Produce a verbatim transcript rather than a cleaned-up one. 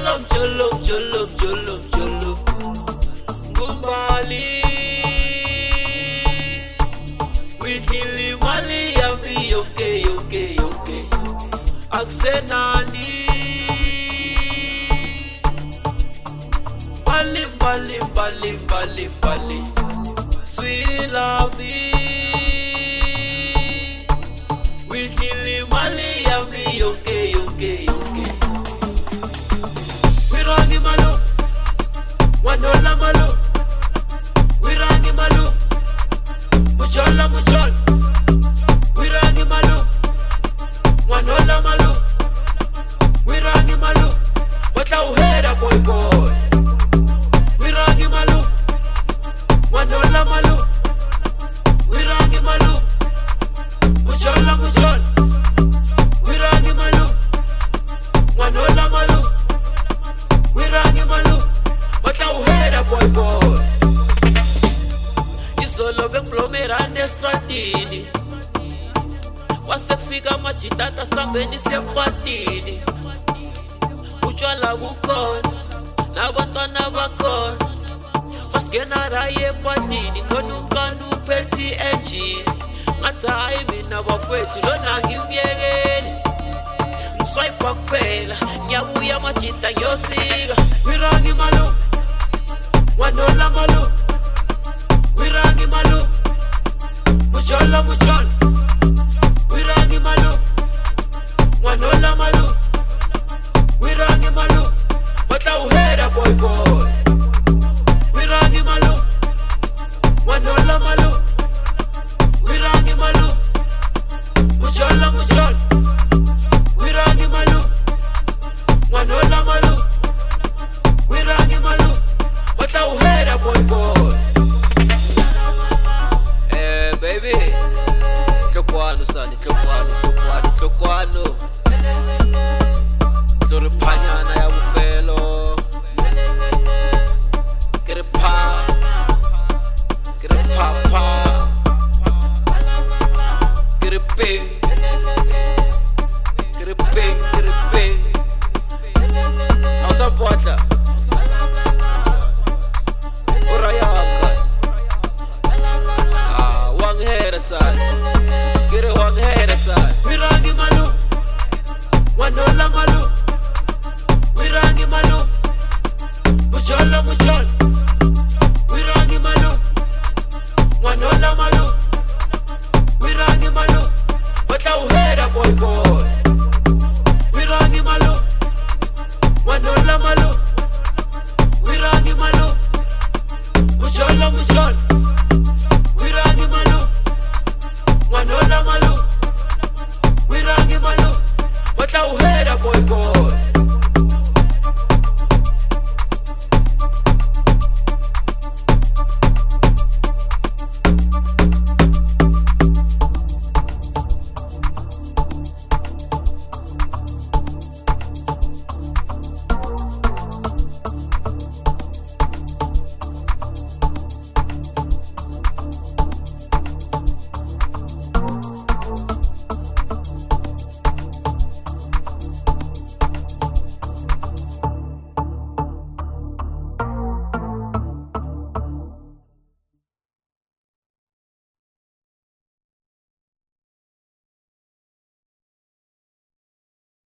Jolom, jolom, jolom, jolom, jolom. Gumbali. We hili mali yambi okay, okay, okay. Aksenani. Bali, bali, bali, bali, bali. Sweet lovey. We hili mali yambi okay, okay, okay. We rangi malu. Wanola malu. We rangi malu. Muchola muchol. We rangi malu. Wanola malu. We rangi malu. Wata uhera boy boy. We rangi malu. Wanola malu. We rangi malu. Muchola muchol. We rangi malu. Wanola malu. We rangi malu. Wata uhera boy boy. Isolo benglomerane estradini. Wasekufika majitata sambeni sepatini. Utshwala bukhona nabantwana bakhona. Maskena raye patini ngona umkani uphethi engine. Ngathi hayi mina bafethu lona ngimyekeli. Ngiswipe kuphela ngiyabuya majita ngiyosika. We rangi malu. Wanola malu. We rangi malu. Muchola muchola. We rangi malu. Wanola malu. We rangi malu. Wata uhera boy boy. We rangi malu. Wanola malu. We rangi malu. Muchola muchola. We rangi malu. Wanola malu. We rangi malu. Wata uhera boy boy. Eh baby. Tlokwano sani, tlokwano, tlokwano, tlokwano. Tlore phanyana ya bofelo. Kere pa. Kere pa pa. Kere ping. Kere ping, kere ping. How's up, water?